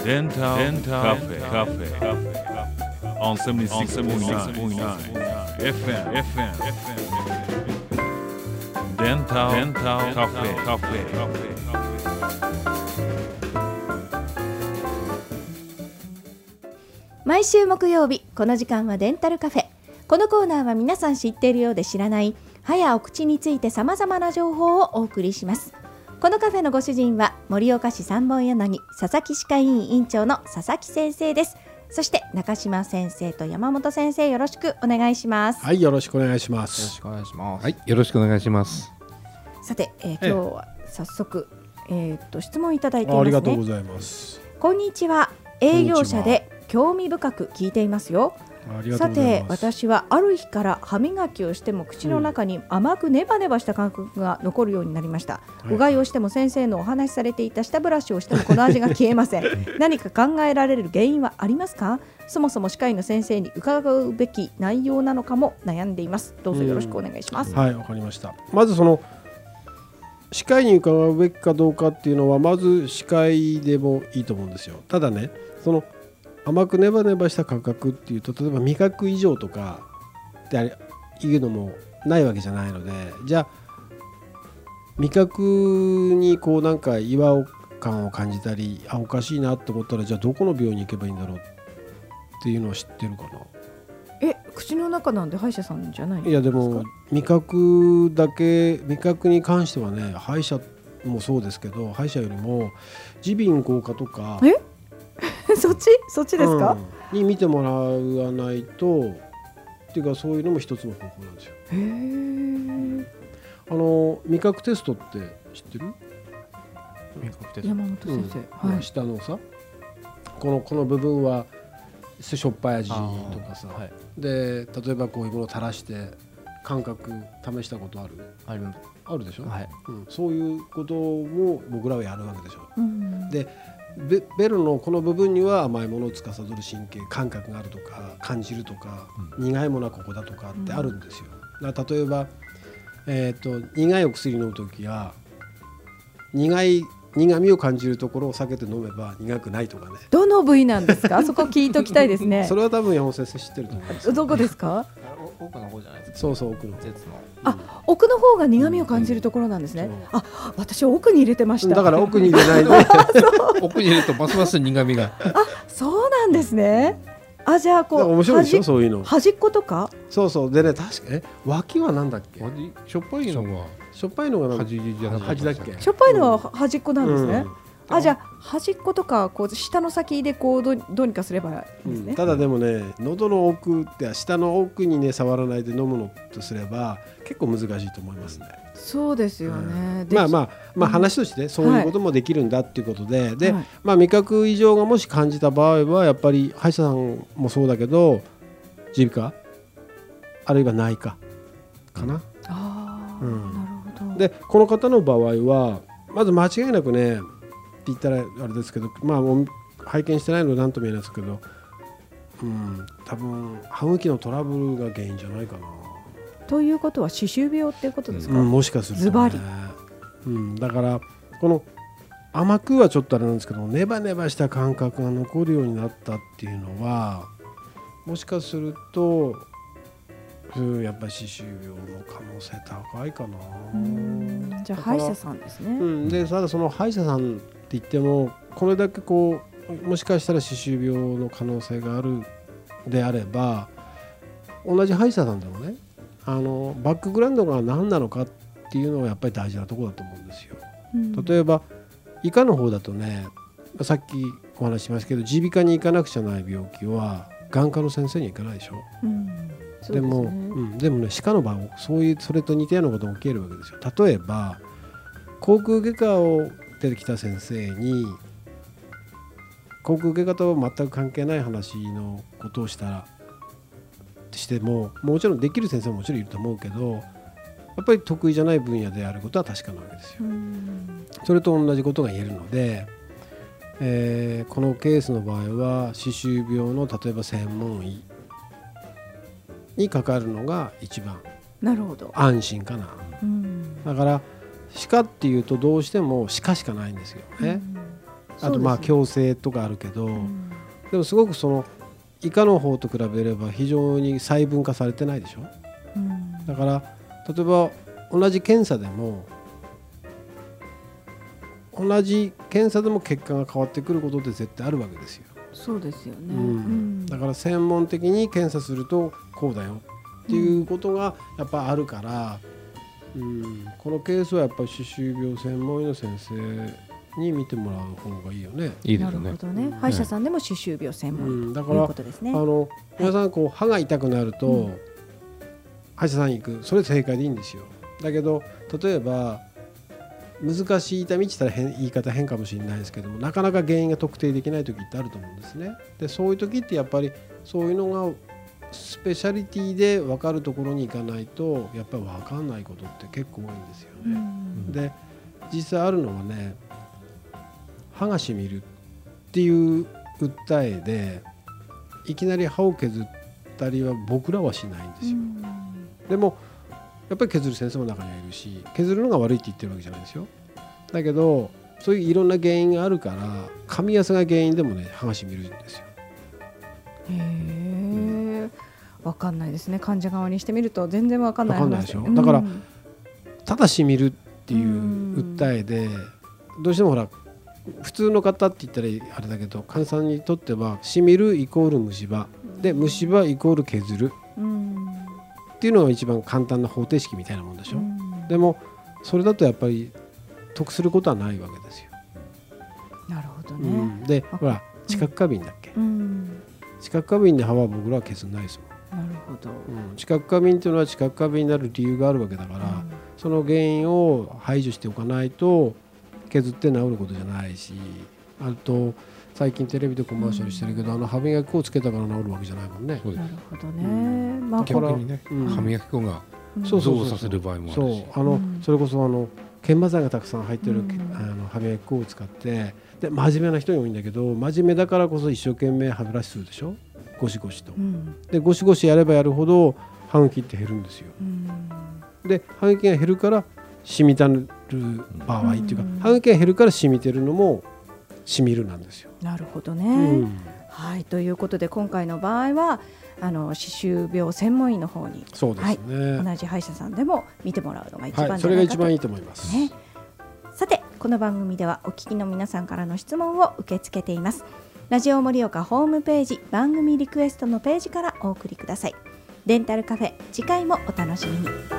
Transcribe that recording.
Dental Cafe on 76.9 FM Dental Cafe 毎週木曜日この時間はデンタルカフェ。このコーナーは皆さん知っているようで知らない歯やお口についてさまざまな情報をお送りします。このカフェのご主人は盛岡市三本柳佐々木歯科医院院長の佐々木先生です。そして中島先生と山本先生、よろしくお願いします。 はい、よろしくお願いします。 よろしくお願いします。 はい、よろしくお願いします。 さて、今日は早速、質問いただいていますね。 ありがとうございます。 こんにちは。営業者で興味深く聞いていますよ。さて、私はある日から歯磨きをしても口の中に甘くネバネバした感覚が残るようになりました。うがいをしても先生のお話しされていた舌ブラシをしてもこの味が消えません。何か考えられる原因はありますか？そもそも歯科医の先生に伺うべき内容なのかも悩んでいます。どうぞよろしくお願いします。 はい、わかりました。まずその歯科医に伺うべきかどうかっていうのはまず歯科医でもいいと思うんですよ。ただね、その甘くネバネバした感覚っていうと、例えば味覚異常とかっていうのもないわけじゃないので、じゃあ味覚にこうなんか違和感を感じたり、おかしいなと思ったら、じゃあどこの病院に行けばいいんだろうっていうのは知ってるかな。 口の中なんで歯医者さんじゃないんですか？ いやでも味覚に関してはね、歯医者もそうですけど、歯医者よりも耳鼻咽喉科とかそっちですか？ に見てもらわないとっていうか、そういうのも一つの方法なんですよ。味覚テストって知ってる？ 味覚テスト。 山本先生、はい、 下のさ、この部分はしょっぱい味とかさ、はい、で例えばこういうものを垂らして感覚試したことある？あるでしょ、はい、そういうことも僕らはやるわけでしょ、でベルのこの部分には甘いものを司る神経感覚があるとか、感じるとか、苦いものはここだとかってあるんですよ。だから例えば、苦いお薬飲むときは苦味を感じるところを避けて飲めば苦くないとかね。 どの部位なんですか？そこ聞いときたいですね。 それは多分山本先生知ってると思います。 どこですか？ 奥の方じゃないですか。 そう奥の方。 奥の方が苦味を感じるところなんですね。私奥に入れてました。 だから奥に入れないで奥に入れるとますます苦味が。 そうなんですね。じゃあこう面白いでしょ、そういうの。 端っことか。 そうでね、確か脇はなんだっけ？ しょっぱいのが端じゃなくて端だっけ？ しょっぱいのは端っこなんですね。じゃあ端っことかこう下の先でこうどうにかすればいいですね。 ただでもね、喉の奥って下の奥にね触らないで飲むのとすれば結構難しいと思いますね。 そうですよね。 まあ話としてそういうこともできるんだっていうことで、味覚異常がもし感じた場合はやっぱり歯医者さんもそうだけど耳鼻科あるいは内科かな。 なるほど。 でこの方の場合はまず間違いなくねって言ったらあれですけど、拝見してないので何とも言えないですけど、多分歯茎のトラブルが原因じゃないかな。 ということは歯周病っていうことですか？ もしかすると、ね、 ズバリ。 だからこの甘くはちょっとあれなんですけど、ネバネバした感覚が残るようになったっていうのはもしかするとやっぱり歯周病の可能性高いかな。 じゃあ歯医者さんですね。 でただその歯医者さんって言ってもこれだけこうもしかしたら歯周病の可能性があるであれば、同じ歯医者さんでもね、バックグラウンドが何なのかっていうのがやっぱり大事なところだと思うんですよ。例えば医科の方だとね、さっきお話ししましたけど耳鼻科に行かなくちゃない病気は眼科の先生に行かないでしょ。でもね、歯科の場合それと似たようなことが起きるわけですよ。例えば口腔外科を出てきた先生に口腔外科とは全く関係ない話のことをしても、もちろんできる先生ももちろんいると思うけど、やっぱり得意じゃない分野であることは確かなわけですよ。それと同じことが言えるので、このケースの場合は歯周病の例えば専門医にかかるのが一番安心かな。だから歯科っていうとどうしても歯科しかないんですよね。 あとまあ矯正とかあるけど、でもすごくその以下の方と比べれば非常に細分化されてないでしょ。だから例えば同じ検査でも結果が変わってくることって絶対あるわけですよ。 そうですよね、 だから専門的に検査するとこうだよっていうことがやっぱあるから、このケースはやっぱり歯周病専門医の先生に見てもらう方がいいよね。 いいですね。 なるほどね。歯医者さんでも歯周病専門医ということですね。 皆さんこう歯が痛くなると、歯医者さん行く、それ正解でいいんですよ。だけど例えば難しい痛みって言ったら言い方変かもしれないですけども、なかなか原因が特定できない時ってあると思うんですね。でそういう時ってやっぱりそういうのがスペシャリティで分かるところに行かないとやっぱり分かんないことって結構多いんですよね。で実際あるのはね、歯がしみるっていう訴えでいきなり歯を削ったりは僕らはしないんですよ。でもやっぱり削る先生も中にはいるし、削るのが悪いって言ってるわけじゃないですよ。だけどそういういろんな原因があるから、噛みやすが原因でもね歯がしみるんですよ。 分かんないですね。患者側にしてみると全然分かんない話でしょ。だからただしみるっていう訴えで、どうしてもほら普通の方って言ったらあれだけど、患者さんにとってはしみるイコール虫歯で、虫歯イコール削るっていうのが一番簡単な方程式みたいなもんでしょ。でもそれだとやっぱり得することはないわけですよ。 なるほどね。 でほら知覚過敏だっけ、知覚過敏で歯は僕らは削んないですもん。 なるほど、 知覚過敏というのは知覚過敏になる理由があるわけだから、その原因を排除しておかないと削って治ることじゃないし、あと最近テレビでコマーシャルしてるけど、歯磨き粉をつけたから治るわけじゃないもんね。 なるほどね。 逆にね、歯磨き粉が増させる場合もあるし、 それこそ研磨剤がたくさん入ってる歯磨き粉を使って、で真面目な人に多いんだけど、真面目だからこそ一生懸命歯ブラシするでしょ、ゴシゴシと。でゴシゴシやればやるほど歯茎って減るんですよ。で歯茎が減るから染みたる場合っていうか、歯茎が減るから染みてるのもしみるなんですよ。 なるほどね。はい、ということで今回の場合は歯周病専門医の方に、 そうですね、 同じ歯医者さんでも見てもらうのが一番じゃないかと、 それが一番いいと思います。 さてこの番組ではお聞きの皆さんからの質問を受け付けています。ラジオ盛岡ホームページ番組リクエストのページからお送りください。デンタルカフェ、次回もお楽しみに。